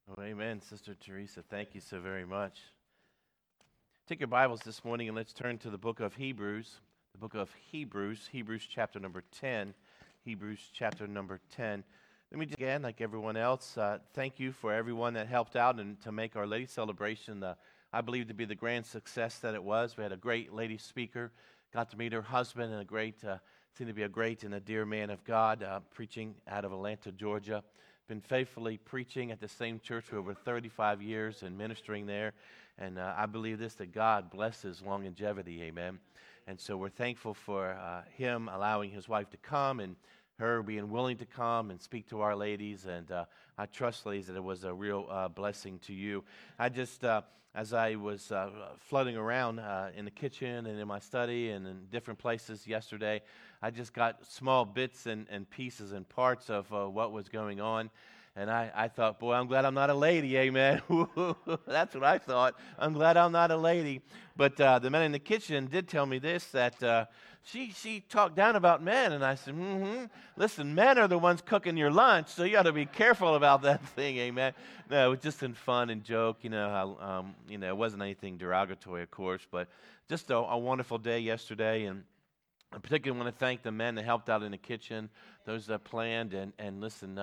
Oh, amen, Sister Teresa. Thank you so very much. Take your Bibles this morning and let's turn to the book of Hebrews. The book of Hebrews, Hebrews chapter number 10. Hebrews chapter number 10. Let me just again, like everyone else, thank you for everyone that helped out and to make Our Lady celebration, I believe, to be the grand success that it was. We had a great lady speaker, got to meet her husband, and seemed to be a great and a dear man of God, preaching out of Atlanta, Georgia. Been faithfully preaching at the same church for over 35 years and ministering there. And I believe this, that God blesses longevity, amen. And so we're thankful for him allowing his wife to come and her being willing to come and speak to our ladies. And I trust, ladies, that it was a real blessing to you. I just, as I was flooding around in the kitchen and in my study and in different places yesterday, I just got small bits and pieces and parts of what was going on. And I thought, boy, I'm glad I'm not a lady, amen. That's what I thought. I'm glad I'm not a lady. But the men in the kitchen did tell me this, that she talked down about men. And I said, listen, men are the ones cooking your lunch, so you ought to be careful about that thing, amen. No, it was just in fun and joke, how, it wasn't anything derogatory, of course, but just a wonderful day yesterday. And I particularly want to thank the men that helped out in the kitchen, those that planned, and listen,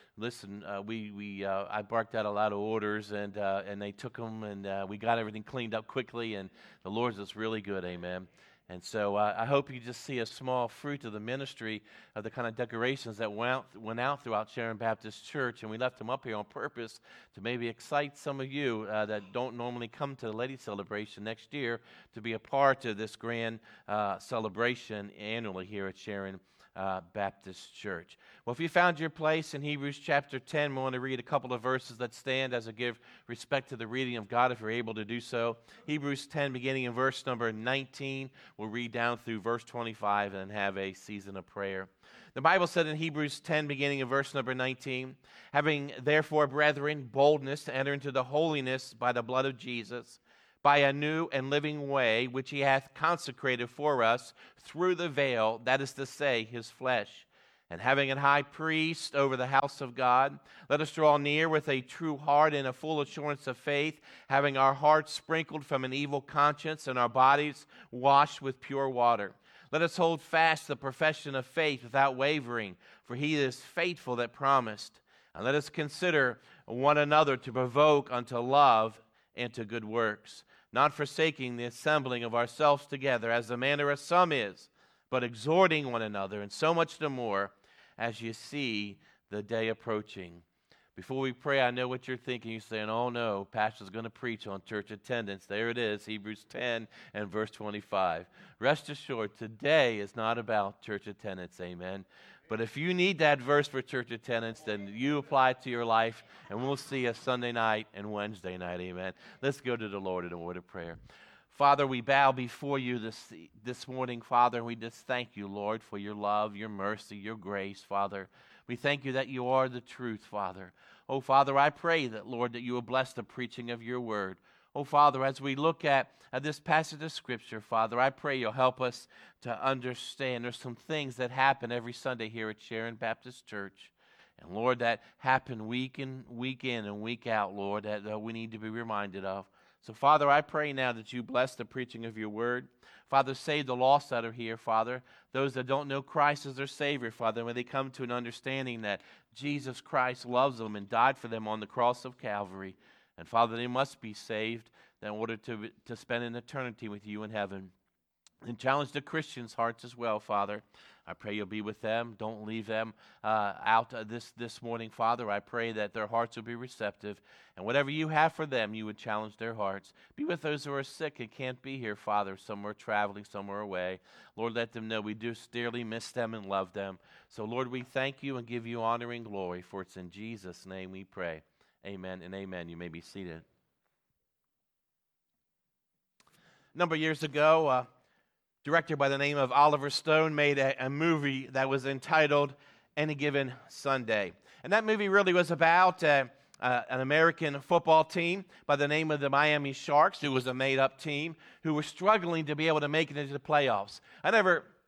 I barked out a lot of orders, and they took them, and we got everything cleaned up quickly, and the Lord's was really good, amen. And so I hope you just see a small fruit of the ministry of the kind of decorations that went out throughout Sharon Baptist Church, and we left them up here on purpose to maybe excite some of you that don't normally come to the Lady Celebration next year to be a part of this grand celebration annually here at Sharon Baptist Church. Well, if you found your place in Hebrews chapter 10, we want to read a couple of verses that stand as a give respect to the reading of God, if you're able to do so. Hebrews 10, beginning in verse number 19, we'll read down through verse 25 and have a season of prayer. The Bible said in Hebrews 10, beginning in verse number 19, having therefore, brethren, boldness to enter into the holiness by the blood of Jesus, by a new and living way, which he hath consecrated for us through the veil, that is to say, his flesh. And having an high priest over the house of God, let us draw near with a true heart and a full assurance of faith, having our hearts sprinkled from an evil conscience and our bodies washed with pure water. Let us hold fast the profession of faith without wavering, for he is faithful that promised. And let us consider one another to provoke unto love and to good works, not forsaking the assembling of ourselves together, as the manner of some is, but exhorting one another, and so much the more as you see the day approaching. Before we pray, I know what you're thinking. You're saying, oh no, Pastor's going to preach on church attendance. There it is, Hebrews 10 and verse 25. Rest assured, today is not about church attendance, amen. But if you need that verse for church attendance, then you apply it to your life, and we'll see you Sunday night and Wednesday night, amen. Let's go to the Lord in a word of prayer. Father, we bow before you this morning, Father, and we just thank you, Lord, for your love, your mercy, your grace, Father. We thank you that you are the truth, Father. Oh, Father, I pray that, Lord, that you will bless the preaching of your word. Oh, Father, as we look at this passage of Scripture, Father, I pray you'll help us to understand there's some things that happen every Sunday here at Sharon Baptist Church. And, Lord, that happen week in and week out, Lord, that we need to be reminded of. So, Father, I pray now that you bless the preaching of your word. Father, save the lost that are here, Father. Those that don't know Christ as their Savior, Father, when they come to an understanding that Jesus Christ loves them and died for them on the cross of Calvary. And, Father, they must be saved in order to spend an eternity with you in heaven. And challenge the Christians' hearts as well, Father. I pray you'll be with them. Don't leave them out this morning, Father. I pray that their hearts will be receptive. And whatever you have for them, you would challenge their hearts. Be with those who are sick and can't be here, Father. Some are traveling, some are away. Lord, let them know we do dearly miss them and love them. So, Lord, we thank you and give you honor and glory, for it's in Jesus' name we pray. Amen and amen. You may be seated. A number of years ago, director by the name of Oliver Stone made a movie that was entitled Any Given Sunday. And that movie really was about an American football team by the name of the Miami Sharks, who was a made-up team, who were struggling to be able to make it into the playoffs. I never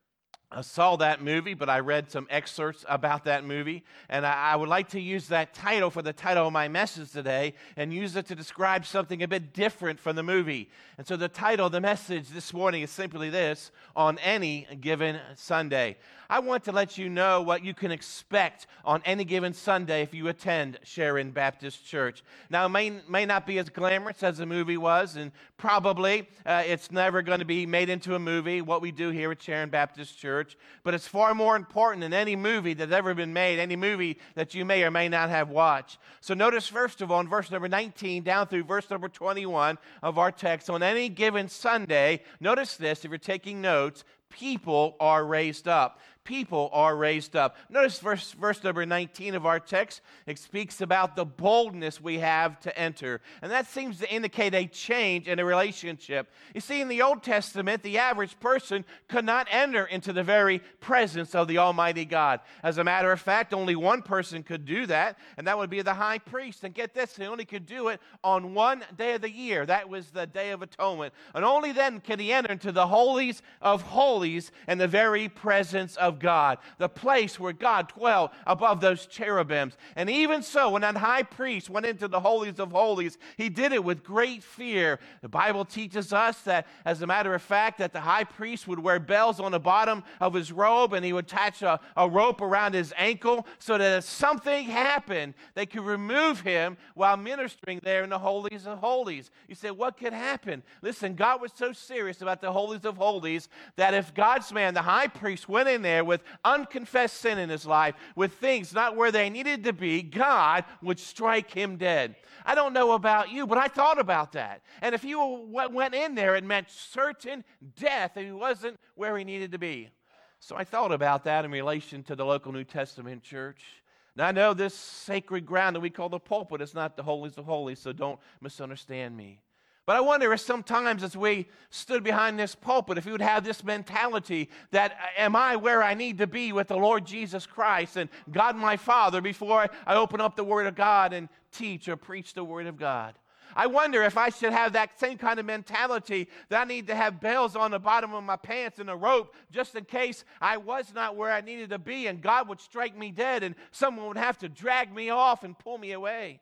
I saw that movie, but I read some excerpts about that movie, and I would like to use that title for the title of my message today and use it to describe something a bit different from the movie. And so the title of the message this morning is simply this: On Any Given Sunday. I want to let you know what you can expect on any given Sunday if you attend Sharon Baptist Church. Now, it may not be as glamorous as the movie was, and probably it's never going to be made into a movie, what we do here at Sharon Baptist Church, but it's far more important than any movie that's ever been made, any movie that you may or may not have watched. So notice, first of all, in verse number 19 down through verse number 21 of our text, on any given Sunday, notice this, if you're taking notes, people are raised up. People are raised up. Notice verse number 19 of our text. It speaks about the boldness we have to enter. And that seems to indicate a change in a relationship. You see, in the Old Testament, the average person could not enter into the very presence of the Almighty God. As a matter of fact, only one person could do that, and that would be the high priest. And get this, he only could do it on one day of the year. That was the Day of Atonement. And only then could he enter into the holies of holies and the very presence of God, the place where God dwelt above those cherubims. And even so, when that high priest went into the holies of holies, he did it with great fear. The Bible teaches us that, as a matter of fact, that the high priest would wear bells on the bottom of his robe, and he would attach a rope around his ankle so that if something happened, they could remove him while ministering there in the holies of holies. You say, what could happen? Listen, God was so serious about the holies of holies that if God's man, the high priest, went in there with unconfessed sin in his life, with things not where they needed to be, God would strike him dead. I don't know about you, but I thought about that. And if you went in there, it meant certain death, and he wasn't where he needed to be. So I thought about that in relation to the local New Testament church. Now, I know this sacred ground that we call the pulpit is not the holies of holies, so don't misunderstand me. But I wonder if sometimes as we stood behind this pulpit, if we would have this mentality that, am I where I need to be with the Lord Jesus Christ and God my Father before I open up the Word of God and teach or preach the Word of God? I wonder if I should have that same kind of mentality that I need to have bells on the bottom of my pants and a rope just in case I was not where I needed to be and God would strike me dead and someone would have to drag me off and pull me away.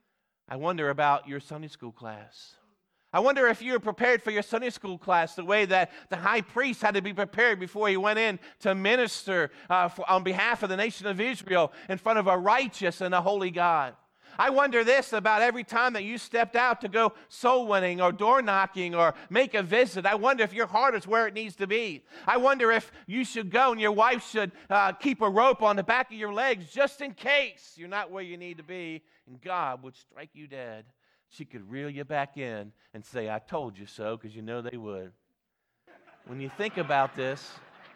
I wonder about your Sunday school class. I wonder if you were prepared for your Sunday school class the way that the high priest had to be prepared before he went in to minister on behalf of the nation of Israel in front of a righteous and a holy God. I wonder this about every time that you stepped out to go soul winning or door knocking or make a visit. I wonder if your heart is where it needs to be. I wonder if you should go and your wife should keep a rope on the back of your legs just in case you're not where you need to be and God would strike you dead. She could reel you back in and say, I told you so, because you know they would. When you think about this,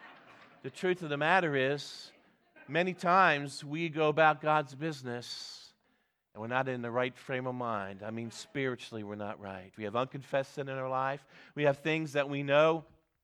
the truth of the matter is, many times we go about God's business and we're not in the right frame of mind. I mean, spiritually, we're not right. We have unconfessed sin in our life. We have things that we know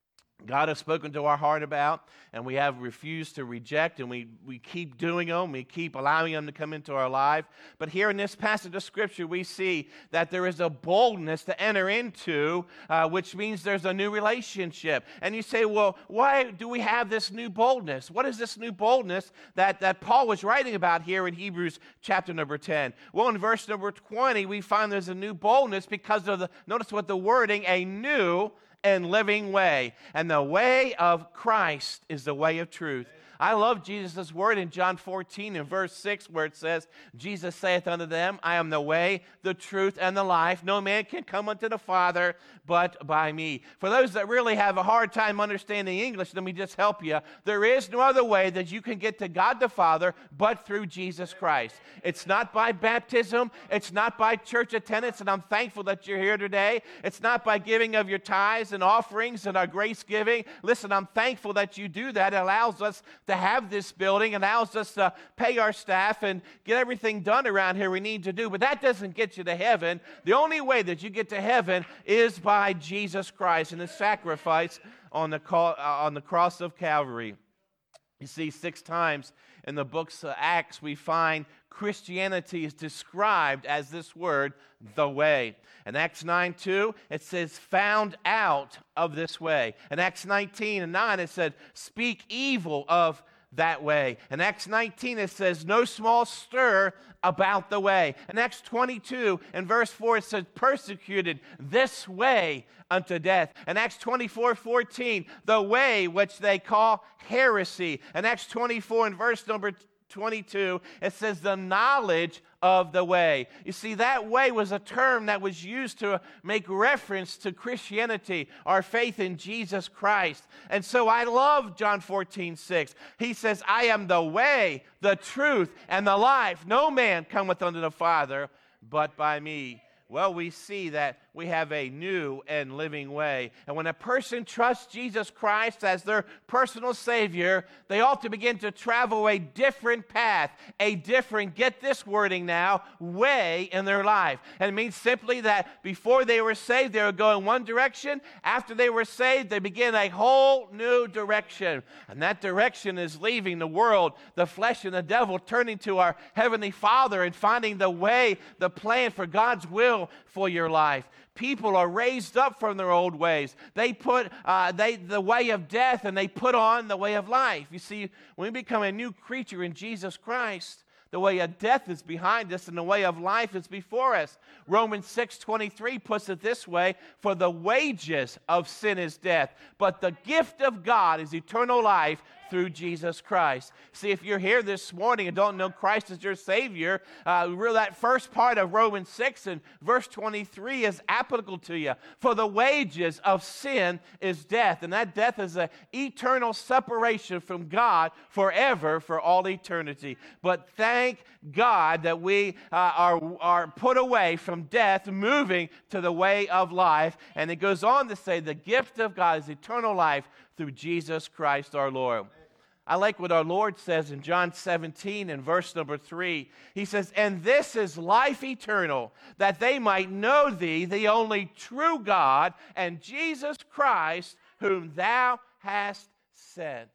God has spoken to our heart about, and we have refused to reject, and we keep doing them. We keep allowing them to come into our life. But here in this passage of Scripture, we see that there is a boldness to enter into, which means there's a new relationship. And you say, well, why do we have this new boldness? What is this new boldness that Paul was writing about here in Hebrews chapter number 10? Well, in verse number 20, we find there's a new boldness because of notice what the wording, a new and living way. And the way of Christ is the way of truth. I love Jesus' word in John 14 and verse 6 where it says, Jesus saith unto them, I am the way, the truth, and the life. No man can come unto the Father but by me. For those that really have a hard time understanding English, let me just help you. There is no other way that you can get to God the Father but through Jesus Christ. It's not by baptism. It's not by church attendance, and I'm thankful that you're here today. It's not by giving of your tithes and offerings and our grace giving. Listen, I'm thankful that you do that. It allows us to have this building, allows us to pay our staff and get everything done around here we need to do. But that doesn't get you to heaven. The only way that you get to heaven is by Jesus Christ and His sacrifice on the cross of Calvary. You see, 6 times in the books of Acts, we find Christianity is described as this word, the way. In Acts 9:2, it says, found out of this way. In Acts 19:9, it said, speak evil of that way. In Acts 19, it says, no small stir about the way. In Acts 22, in verse 4, it says, persecuted this way unto death. In Acts 24:14, the way which they call heresy. In Acts 24, in verse number 22, it says the knowledge of the way. You see, that way was a term that was used to make reference to Christianity, our faith in Jesus Christ. And so I love John 14:6. He says, I am the way, the truth, and the life. No man cometh unto the Father but by me. Well, we see that we have a new and living way. And when a person trusts Jesus Christ as their personal Savior, they ought to begin to travel a different path, a different, get this wording now, way in their life. And it means simply that before they were saved, they were going one direction. After they were saved, they begin a whole new direction. And that direction is leaving the world, the flesh, and the devil, turning to our Heavenly Father and finding the way, the plan for God's will for your life. People are raised up from their old ways. They put the way of death, and they put on the way of life. You see, when we become a new creature in Jesus Christ, the way of death is behind us, and the way of life is before us. Romans 6:23 puts it this way, for the wages of sin is death, but the gift of God is eternal life through Jesus Christ. See, if you're here this morning and don't know Christ as your Savior, that first part of Romans 6 and verse 23 is applicable to you. For the wages of sin is death, and that death is an eternal separation from God forever, for all eternity. But thank God that we are put away from death, moving to the way of life. And it goes on to say the gift of God is eternal life through Jesus Christ our Lord. I like what our Lord says in John 17 and verse number 3. He says, and this is life eternal, that they might know thee, the only true God, and Jesus Christ, whom thou hast sent.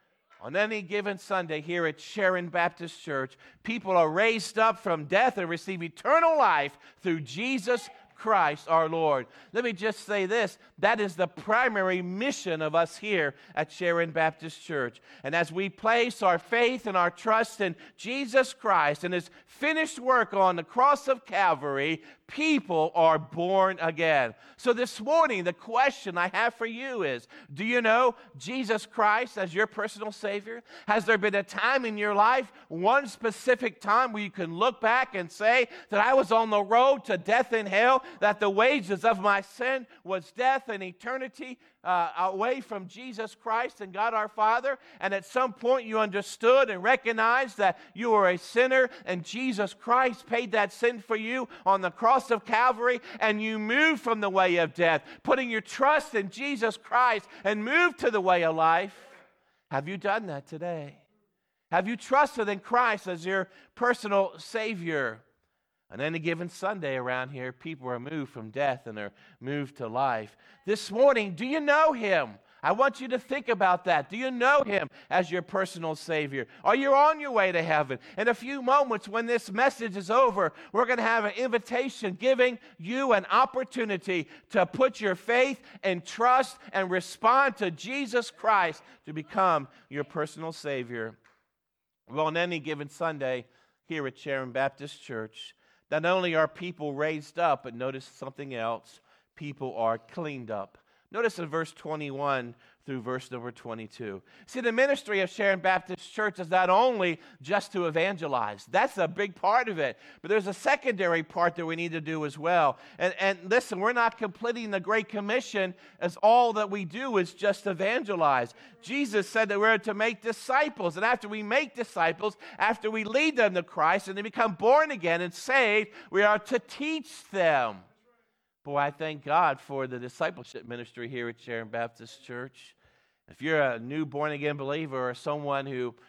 On any given Sunday here at Sharon Baptist Church, people are raised up from death and receive eternal life through Jesus Christ our Lord. Let me just say this, that is the primary mission of us here at Sharon Baptist Church. And as we place our faith and our trust in Jesus Christ and His finished work on the cross of Calvary, people are born again. So this morning, the question I have for you is, do you know Jesus Christ as your personal Savior? Has there been a time in your life, one specific time, where you can look back and say that I was on the road to death and hell, that the wages of my sin was death and eternity away from Jesus Christ and God our Father, and at some point you understood and recognized that you were a sinner and Jesus Christ paid that sin for you on the cross of Calvary, and you moved from the way of death, putting your trust in Jesus Christ, and moved to the way of life? Have you done that today? Have you trusted in Christ as your personal Savior? On any given Sunday around here, people are moved from death and they're moved to life. This morning, do you know Him? I want you to think about that. Do you know Him as your personal Savior? Are you on your way to heaven? In a few moments, when this message is over, we're going to have an invitation giving you an opportunity to put your faith and trust and respond to Jesus Christ to become your personal Savior. Well, on any given Sunday here at Sharon Baptist Church, not only are people raised up, but notice something else. People are cleaned up. Notice in verse 21 through verse number 22. See, the ministry of Sharon Baptist Church is not only just to evangelize. That's a big part of it. But there's a secondary part that we need to do as well. And listen, we're not completing the Great Commission as all that we do is just evangelize. Jesus said that we're to make disciples. And after we make disciples, after we lead them to Christ and they become born again and saved, we are to teach them. Boy, I thank God for the discipleship ministry here at Sharon Baptist Church. If you're a new born-again believer or someone who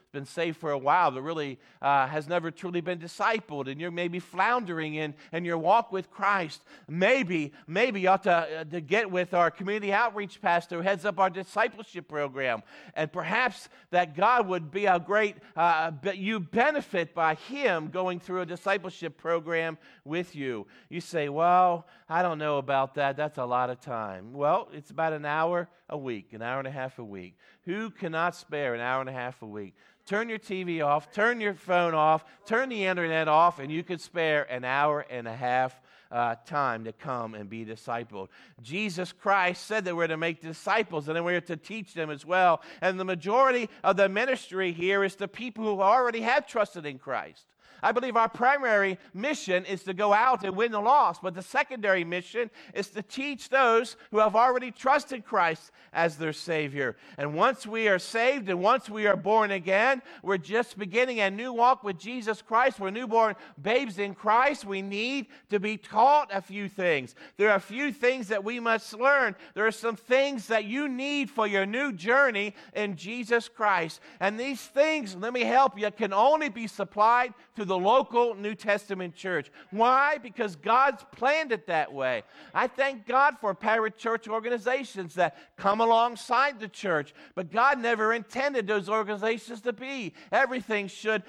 been saved for a while but really has never truly been discipled, and you're maybe floundering in your walk with Christ, maybe you ought to get with our community outreach pastor who heads up our discipleship program, and perhaps that God would be a great, you benefit by him going through a discipleship program with you. You say, well, I don't know about that. That's a lot of time. Well, it's about an hour a week, an hour and a half a week. Who cannot spare an hour and a half a week? Turn your TV off, turn your phone off, turn the internet off, and you could spare an hour and a half time to come and be discipled. Jesus Christ said that we're to make disciples and then we're to teach them as well. And the majority of the ministry here is to people who already have trusted in Christ. I believe our primary mission is to go out and win the lost, but the secondary mission is to teach those who have already trusted Christ as their Savior. And once we are saved and once we are born again, we're just beginning a new walk with Jesus Christ. We're newborn babes in Christ. We need to be taught a few things. There are a few things that we must learn. There are some things that you need for your new journey in Jesus Christ. And these things, let me help you, can only be supplied through the local New Testament church. Why? Because God's planned it that way. I thank God for parachurch organizations that come alongside the church, but God never intended those organizations to be. Everything should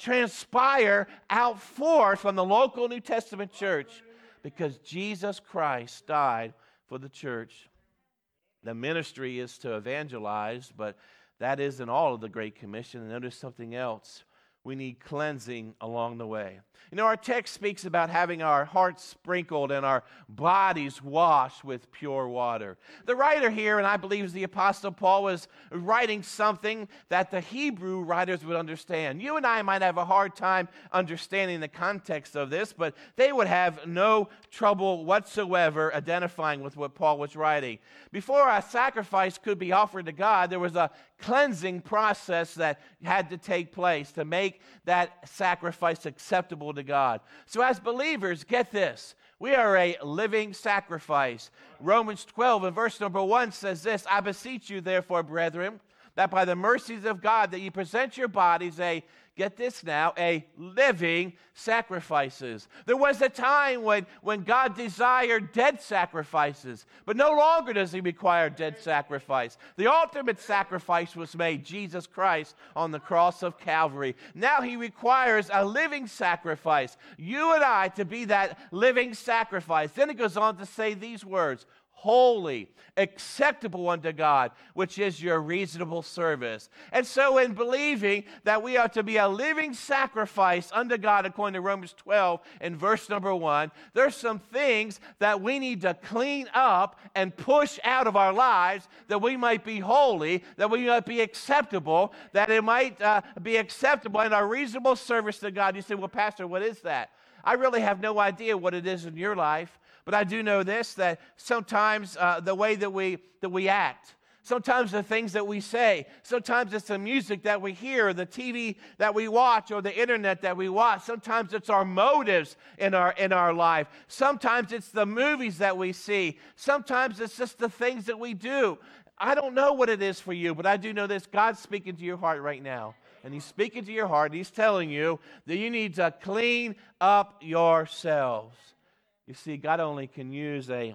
transpire out forth from the local New Testament church because Jesus Christ died for the church. The ministry is to evangelize, but that isn't all of the Great Commission. And notice something else. We need cleansing along the way. You know, our text speaks about having our hearts sprinkled and our bodies washed with pure water. The writer here, and I believe the Apostle Paul, was writing something that the Hebrew writers would understand. You and I might have a hard time understanding the context of this, but they would have no trouble whatsoever identifying with what Paul was writing. Before a sacrifice could be offered to God, there was a cleansing process that had to take place to make that sacrifice acceptable to God. So as believers, get this. We are a living sacrifice. Romans 12 and verse number 1 says this, I beseech you therefore, brethren, that by the mercies of God that you present your bodies get this now, a living sacrifices. There was a time when God desired dead sacrifices, but no longer does he require dead sacrifice. The ultimate sacrifice was made, Jesus Christ, on the cross of Calvary. Now he requires a living sacrifice. You and I to be that living sacrifice. Then it goes on to say these words, holy, acceptable unto God, which is your reasonable service. And so in believing that we are to be a living sacrifice unto God, according to Romans 12 and verse number 1, there's some things that we need to clean up and push out of our lives that we might be holy, that we might be acceptable, that it might be acceptable in our reasonable service to God. You say, well, Pastor, what is that? I really have no idea what it is in your life. But I do know this, that sometimes the way that we act, sometimes the things that we say, sometimes it's the music that we hear, the TV that we watch, or the internet that we watch. Sometimes it's our motives in our life. Sometimes it's the movies that we see. Sometimes it's just the things that we do. I don't know what it is for you, but I do know this. God's speaking to your heart right now. And he's speaking to your heart. He's telling you that you need to clean up yourselves. You see, God only can use a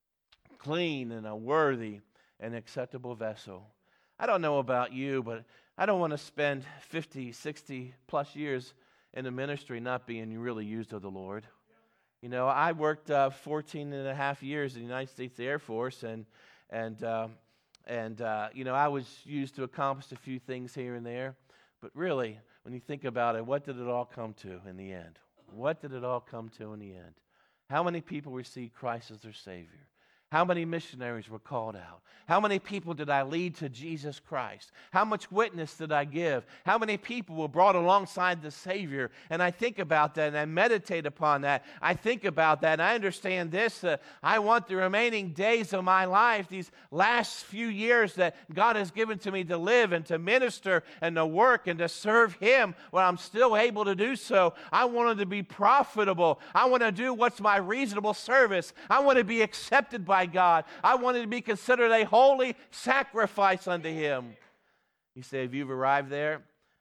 clean and a worthy and acceptable vessel. I don't know about you, but I don't want to spend 50, 60 plus years in the ministry not being really used of the Lord. You know, I worked 14 and a half years in the United States Air Force, and you know, I was used to accomplish a few things here and there. But really, when you think about it, what did it all come to in the end? What did it all come to in the end? How many people received Christ as their Savior? How many missionaries were called out? How many people did I lead to Jesus Christ? How much witness did I give? How many people were brought alongside the Savior? And I think about that and I meditate upon that. I think about that and I understand this. I want the remaining days of my life, these last few years that God has given to me to live and to minister and to work and to serve Him when I'm still able to do so. I want it to be profitable. I want to do what's my reasonable service. I want to be accepted by God. I want it to be considered a holy sacrifice unto Him. You say, if you've arrived there,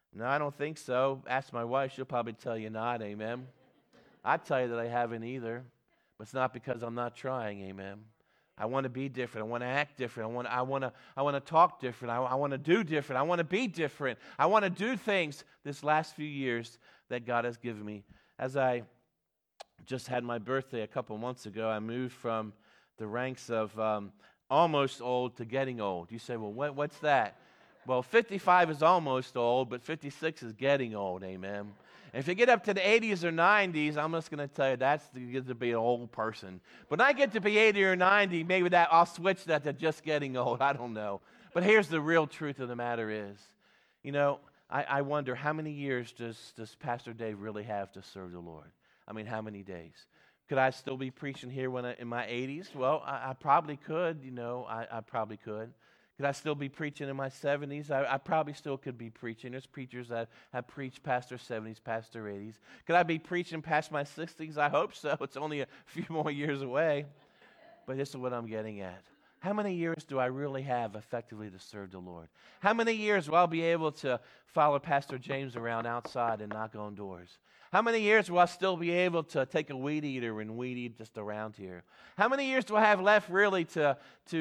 No, I don't think so. Ask my wife, she'll probably tell you not, amen. I tell you that I haven't either, but it's not because I'm not trying, amen. I want to be different. I want to act different. I want to talk different. I want to do different. I want to be different. I want to do things this last few years that God has given me. As I just had my birthday a couple months ago, I moved from the ranks of almost old to getting old. You say, well, what's that? Well, 55 is almost old, but 56 is getting old, amen. And if you get up to the 80s or 90s, I'm just going to tell you you get to be an old person. When I get to be 80 or 90, maybe I'll switch that to just getting old. I don't know. But here's the real truth of the matter is, I wonder how many years does Pastor Dave really have to serve the Lord? I mean, how many days? Could I still be preaching here in my 80s? Well, I probably could, I probably could. Could I still be preaching in my 70s? I probably still could be preaching. There's preachers that have preached past their 70s, past their 80s. Could I be preaching past my 60s? I hope so. It's only a few more years away. But this is what I'm getting at. How many years do I really have effectively to serve the Lord? How many years will I be able to follow Pastor James around outside and knock on doors? How many years will I still be able to take a weed eater and weed eat just around here? How many years do I have left really to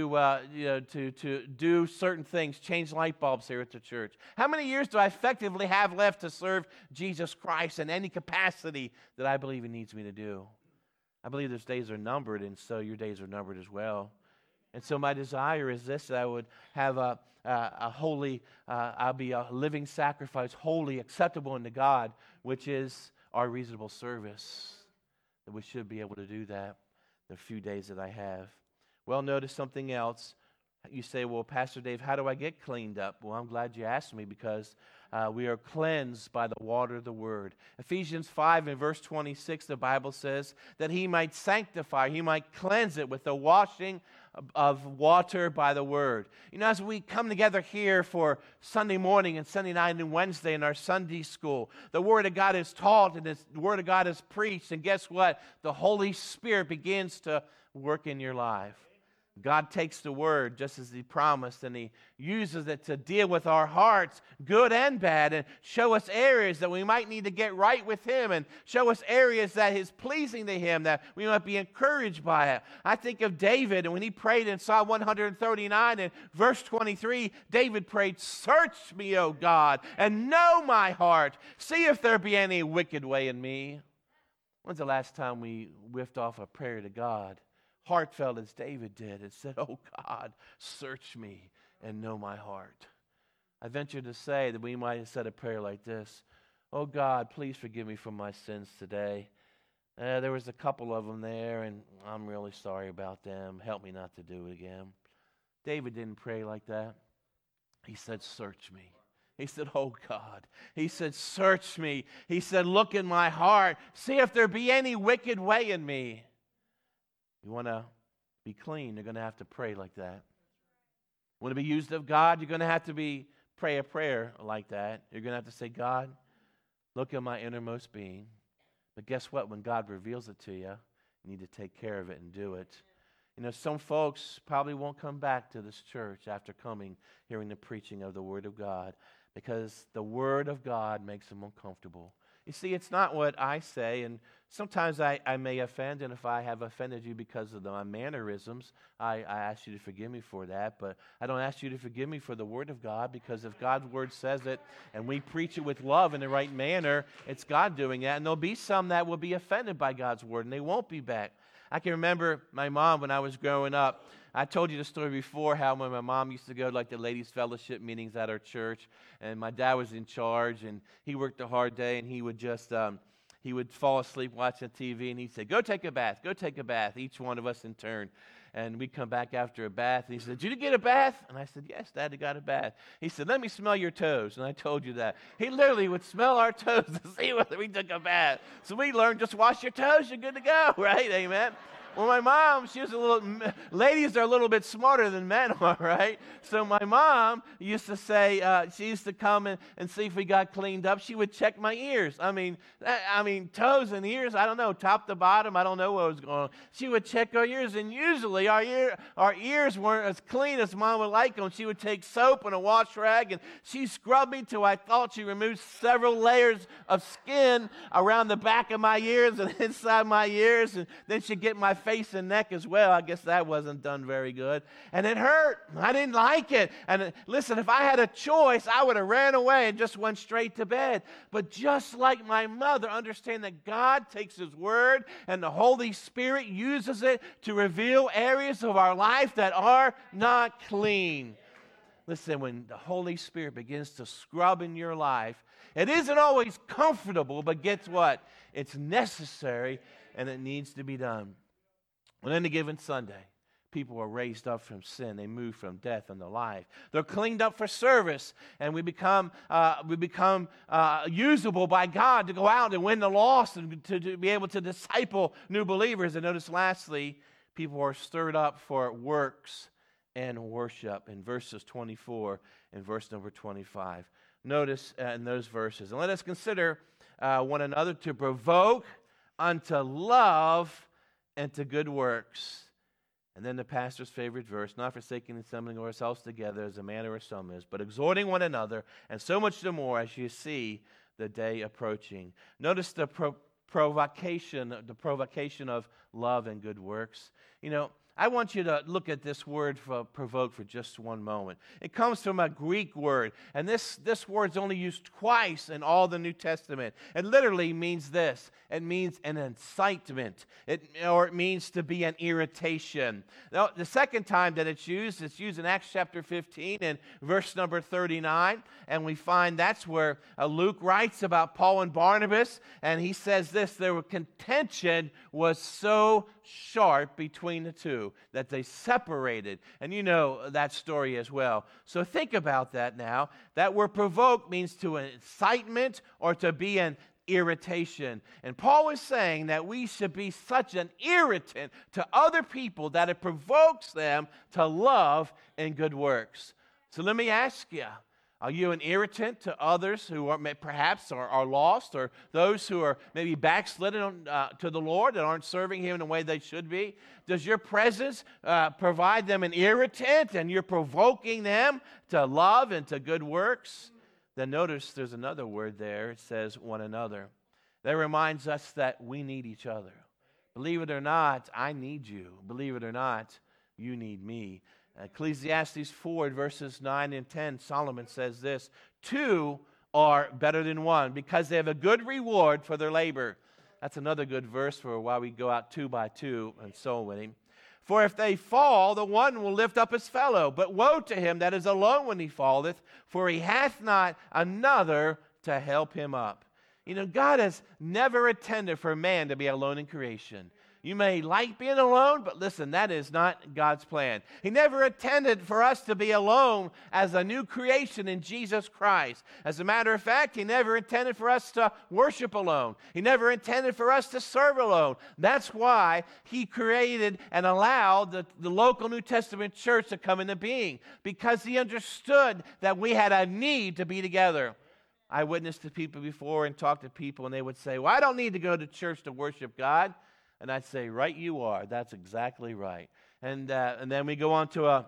do certain things, change light bulbs here at the church? How many years do I effectively have left to serve Jesus Christ in any capacity that I believe He needs me to do? I believe those days are numbered, and so your days are numbered as well. And so my desire is this, that I would have a holy, I'll be a living sacrifice, holy, acceptable unto God, which is our reasonable service, that we should be able to do that the few days that I have. Well, notice something else. You say, well, Pastor Dave, how do I get cleaned up? Well, I'm glad you asked me, because we are cleansed by the water of the Word. Ephesians 5 and verse 26, the Bible says that He might sanctify, He might cleanse it with the washing of water by the Word. As we come together here for Sunday morning and Sunday night and Wednesday in our Sunday school, the Word of God is taught and the Word of God is preached, and guess what? The Holy Spirit begins to work in your life. God takes the Word just as He promised, and He uses it to deal with our hearts, good and bad, and show us areas that we might need to get right with Him, and show us areas that is pleasing to Him, that we might be encouraged by it. I think of David, and when he prayed in Psalm 139 and verse 23, David prayed, "Search me, O God, and know my heart. See if there be any wicked way in me." When's the last time we whiffed off a prayer to God, heartfelt as David did, and said, "Oh God, search me and know my heart"? I venture to say that we might have said a prayer like this: "Oh God, please forgive me for my sins today. There was a couple of them there, and I'm really sorry about them. Help me not to do it again." David didn't pray like that. He said, "Search me." He said, "Oh God." He said, "Search me." He said, "Look in my heart. See if there be any wicked way in me." You want to be clean, you're going to have to pray like that. Want to be used of God, you're going to have to pray a prayer like that. You're going to have to say, "God, look at my innermost being." But guess what? When God reveals it to you, you need to take care of it and do it. Some folks probably won't come back to this church after hearing the preaching of the Word of God, because the Word of God makes them uncomfortable. You see, it's not what I say, and sometimes I may offend, and if I have offended you because of my mannerisms, I ask you to forgive me for that, but I don't ask you to forgive me for the Word of God, because if God's Word says it, and we preach it with love in the right manner, it's God doing that, and there'll be some that will be offended by God's Word, and they won't be back. I can remember my mom when I was growing up. I told you the story before, how when my mom used to go to the ladies' fellowship meetings at our church, and my dad was in charge, and he worked a hard day, and he would just he would fall asleep watching TV, and he'd say, "Go take a bath, go take a bath," each one of us in turn. And we'd come back after a bath, and he said, "Did you get a bath?" And I said, "Yes, Dad, I got a bath." He said, "Let me smell your toes." And I told you that. He literally would smell our toes to see whether we took a bath. So we learned, just wash your toes, you're good to go, right? Amen. Well, my mom, she was ladies are a little bit smarter than men are, right? So my mom used to say, she used to come and see if we got cleaned up. She would check my ears. I mean, toes and ears, I don't know, top to bottom, I don't know what was going on. She would check our ears, and usually our ears weren't as clean as Mom would like them. She would take soap and a wash rag, and she scrubbed me till I thought she removed several layers of skin around the back of my ears and inside my ears, and then she'd get my face and neck as well. I guess that wasn't done very good. And it hurt. I didn't like it. And listen, if I had a choice, I would have ran away and just went straight to bed. But just like my mother, understand that God takes His Word and the Holy Spirit uses it to reveal areas of our life that are not clean. Listen, when the Holy Spirit begins to scrub in your life, it isn't always comfortable, but guess what? It's necessary and it needs to be done. On any given Sunday, people are raised up from sin. They move from death into life. They're cleaned up for service, and we become usable by God to go out and win the lost and to be able to disciple new believers. And notice lastly, people are stirred up for works and worship in verses 24 and verse number 25. Notice in those verses. And let us consider one another to provoke unto love and to good works. And then the pastor's favorite verse, not forsaking the assembling of ourselves together as a manner of some is, but exhorting one another, and so much the more as you see the day approaching. Notice the provocation of love and good works. You know, I want you to look at this word for provoke for just one moment. It comes from a Greek word, and this word's only used twice in all the New Testament. It literally means this. It means an incitement, or it means to be an irritation. Now, the second time that it's used in Acts chapter 15 and verse number 39, and we find that's where Luke writes about Paul and Barnabas, and he says this: their contention was so sharp between the two that they separated. And you know that story as well. So think about that now. That word provoke means to incitement or to be an irritation. And Paul is saying that we should be such an irritant to other people that it provokes them to love and good works. So let me ask you, are you an irritant to others who are perhaps are lost, or those who are maybe backslidden to the Lord and aren't serving Him in the way they should be? Does your presence provide them an irritant, and you're provoking them to love and to good works? Then notice there's another word there. It says one another. That reminds us that we need each other. Believe it or not, I need you. Believe it or not, you need me. Ecclesiastes 4, verses 9 and 10, Solomon says this: two are better than one because they have a good reward for their labor. That's another good verse for why we go out 2 by 2 and soul winning. For if they fall, the one will lift up his fellow. But woe to him that is alone when he falleth, for he hath not another to help him up. You know, God has never intended for man to be alone in creation. You may like being alone, but listen, that is not God's plan. He never intended for us to be alone as a new creation in Jesus Christ. As a matter of fact, He never intended for us to worship alone. He never intended for us to serve alone. That's why He created and allowed the local New Testament church to come into being, because He understood that we had a need to be together. I witnessed to people before and talked to people, and they would say, well, I don't need to go to church to worship God. And I'd say, right you are. That's exactly right. And then we go on to a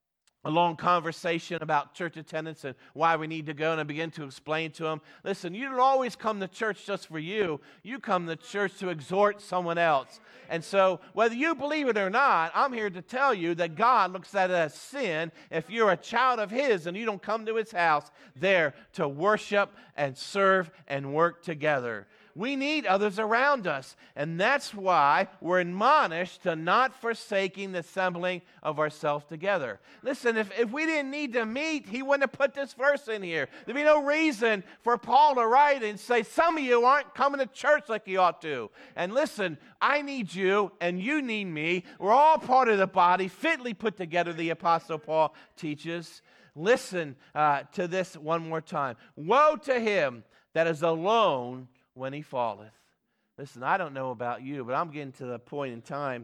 long conversation about church attendance and why we need to go, and I begin to explain to them, listen, you don't always come to church just for you. You come to church to exhort someone else. And so whether you believe it or not, I'm here to tell you that God looks at it as sin if you're a child of His and you don't come to His house there to worship and serve and work together. We need others around us, and that's why we're admonished to not forsaking the assembling of ourselves together. Listen, if we didn't need to meet, He wouldn't have put this verse in here. There'd be no reason for Paul to write and say, some of you aren't coming to church like you ought to. And listen, I need you, and you need me. We're all part of the body, fitly put together, the Apostle Paul teaches. Listen to this one more time. Woe to him that is alone when he falleth. Listen, I don't know about you, but I'm getting to the point in time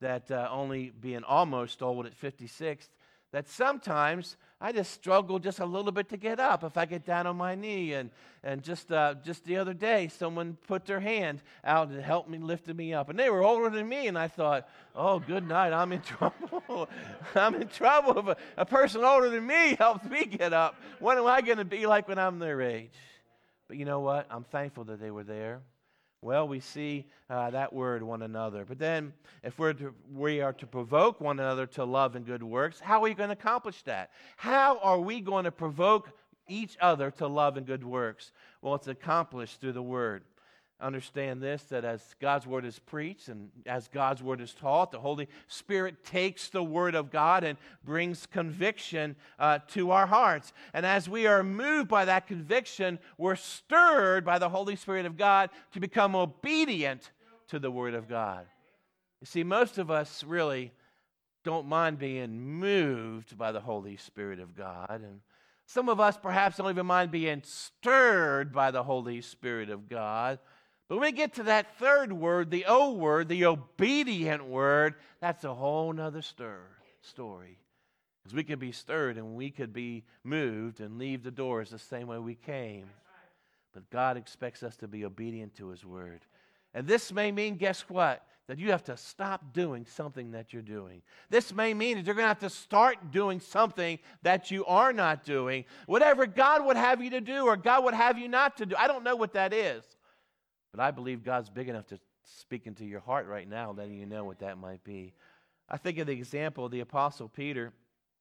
that only being almost old at 56, that sometimes I just struggle just a little bit to get up if I get down on my knee. And just the other day, someone put their hand out and helped me, lifted me up. And they were older than me, and I thought, oh, good night, I'm in trouble. I'm in trouble if a person older than me helps me get up. What am I going to be like when I'm their age? But you know what? I'm thankful that they were there. Well, we see that word, one another. But then, if we are to provoke one another to love and good works, how are we going to accomplish that? How are we going to provoke each other to love and good works? Well, it's accomplished through the word. Understand this, that as God's word is preached and as God's word is taught, the Holy Spirit takes the word of God and brings conviction to our hearts. And as we are moved by that conviction, we're stirred by the Holy Spirit of God to become obedient to the word of God. You see, most of us really don't mind being moved by the Holy Spirit of God. And some of us perhaps don't even mind being stirred by the Holy Spirit of God. But when we get to that third word, the O word, the obedient word, that's a whole nother story. Because we could be stirred and we could be moved and leave the doors the same way we came. But God expects us to be obedient to His word. And this may mean, guess what? That you have to stop doing something that you're doing. This may mean that you're going to have to start doing something that you are not doing. Whatever God would have you to do or God would have you not to do. I don't know what that is. But I believe God's big enough to speak into your heart right now, letting you know what that might be. I think of the example of the Apostle Peter,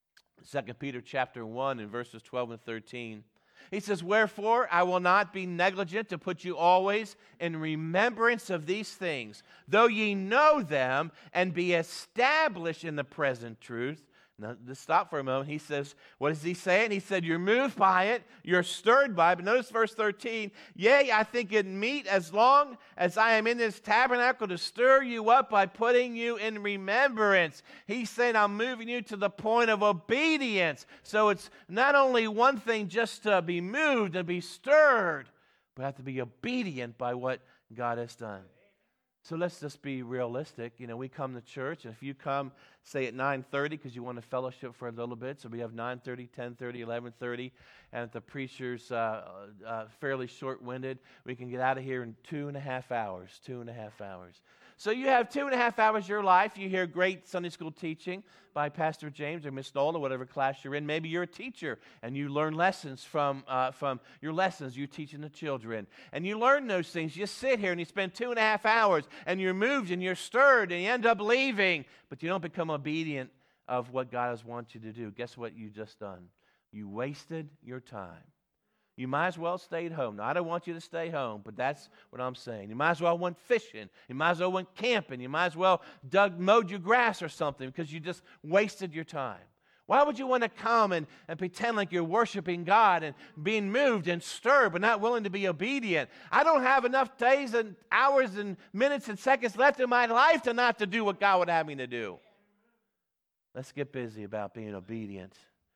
2 Peter chapter 1 and verses 12 and 13. He says, "Wherefore I will not be negligent to put you always in remembrance of these things, though ye know them and be established in the present truth." Now, just stop for a moment. He says, what is he saying? He said, you're moved by it, you're stirred by it. But notice verse 13, "Yea, I think it meet as long as I am in this tabernacle to stir you up by putting you in remembrance." He's saying, I'm moving you to the point of obedience. So it's not only one thing just to be moved and be stirred, but have to be obedient by what God has done. So let's just be realistic. You know, we come to church, and if you come, say, at 9:30 because you want to fellowship for a little bit, so we have 9:30, 10:30, 11:30, and if the preacher's fairly short-winded, we can get out of here in 2.5 hours, 2.5 hours. So you have 2.5 hours of your life. You hear great Sunday school teaching by Pastor James or Miss Nola, whatever class you're in. Maybe you're a teacher and you learn lessons from your lessons you're teaching the children. And you learn those things. You sit here and you spend 2.5 hours and you're moved and you're stirred and you end up leaving, but you don't become obedient of what God has wanted you to do. Guess what you just done? You wasted your time. You might as well stay at home. Now, I don't want you to stay home, but that's what I'm saying. You might as well went fishing. You might as well went camping. You might as well mowed your grass or something because you just wasted your time. Why would you want to come and pretend like you're worshiping God and being moved and stirred but not willing to be obedient? I don't have enough days and hours and minutes and seconds left in my life to not to do what God would have me to do. Let's get busy about being obedient.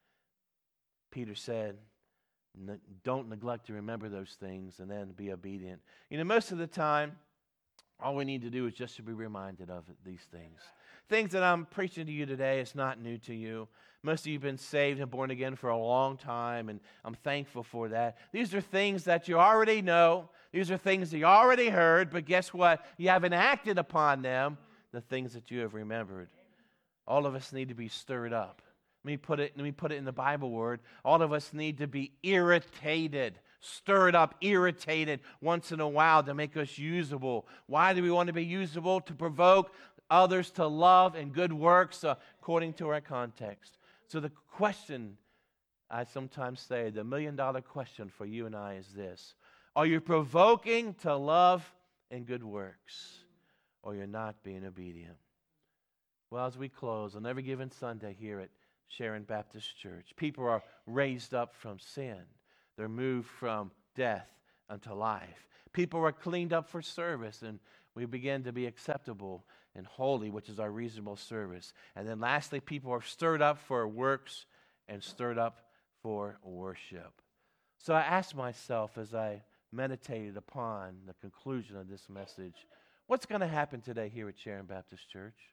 Peter said, don't neglect to remember those things and then be obedient. You know, most of the time, all we need to do is just to be reminded of these things. Things that I'm preaching to you today, it's not new to you. Most of you have been saved and born again for a long time, and I'm thankful for that. These are things that you already know. These are things that you already heard, but guess what? You haven't acted upon them, the things that you have remembered. All of us need to be stirred up. Let me put it in the Bible word. All of us need to be irritated, stirred up, irritated once in a while to make us usable. Why do we want to be usable? To provoke others to love and good works according to our context. So the question, I sometimes say, the $1 million question for you and I is this. Are you provoking to love and good works, or you're not being obedient? Well, as we close, on every given Sunday here at Sharon Baptist Church, people are raised up from sin. They're moved from death unto life. People are cleaned up for service, and we begin to be acceptable and holy, which is our reasonable service. And then lastly, people are stirred up for works and stirred up for worship. So I asked myself as I meditated upon the conclusion of this message, what's going to happen today here at Sharon Baptist Church?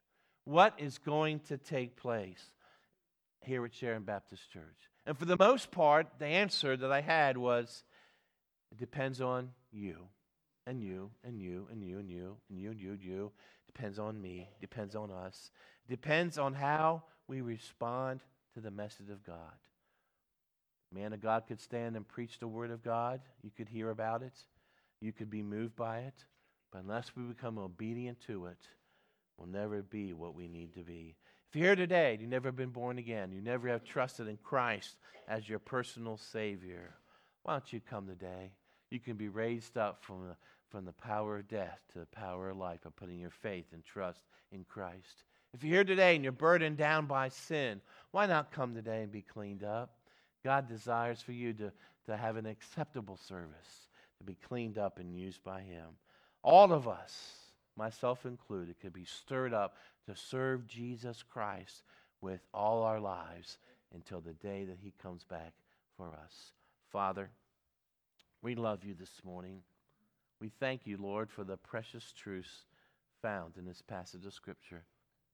What is going to take place here at Sharon Baptist Church? And for the most part, the answer that I had was, it depends on you, and you, and you, and you, and you, and you, and you, and you. Depends on me, depends on us. Depends on how we respond to the message of God. Man of God could stand and preach the word of God. You could hear about it. You could be moved by it. But unless we become obedient to it, we'll never be what we need to be. If you're here today, you've never been born again, you never have trusted in Christ as your personal Savior, why don't you come today? You can be raised up from the power of death to the power of life by putting your faith and trust in Christ. If you're here today and you're burdened down by sin, why not come today and be cleaned up? God desires for you to have an acceptable service, to be cleaned up and used by Him. All of us, myself included, could be stirred up to serve Jesus Christ with all our lives until the day that He comes back for us. Father, we love You this morning. We thank You, Lord, for the precious truths found in this passage of Scripture.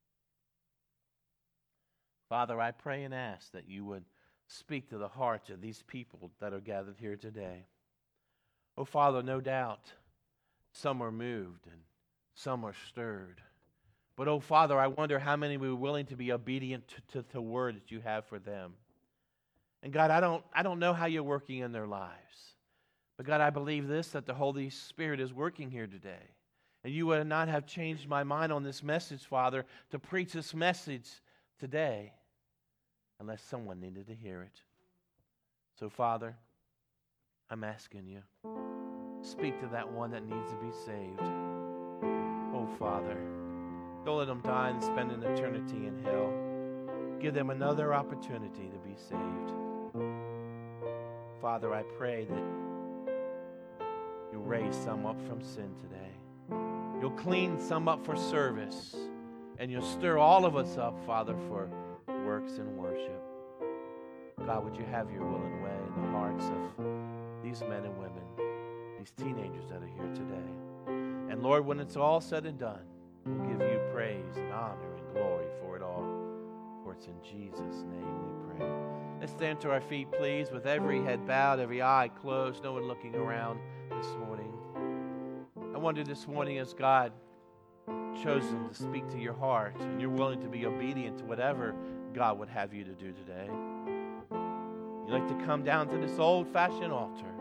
Father, I pray and ask that You would speak to the hearts of these people that are gathered here today. Oh, Father, no doubt some are moved and some are stirred. But, oh, Father, I wonder how many will be willing to be obedient to the word that You have for them. And God, I don't know how You're working in their lives. But God, I believe this, that the Holy Spirit is working here today. And You would not have changed my mind on this message, Father, to preach this message today unless someone needed to hear it. So, Father, I'm asking You, speak to that one that needs to be saved. Oh, Father, don't let them die and spend an eternity in hell. Give them another opportunity to be saved. Father, I pray that You'll raise some up from sin today. You'll clean some up for service. And You'll stir all of us up, Father, for works and worship. God, would You have Your will and way in the hearts of these men and women, these teenagers that are here today. And Lord, when it's all said and done, we'll give You praise and honor and glory for it all. For it's in Jesus' name we pray. Let's stand to our feet, please, with every head bowed, every eye closed, no one looking around this morning. I wonder this morning, as God chosen to speak to your heart and you're willing to be obedient to whatever God would have you to do today, you'd like to come down to this old-fashioned altar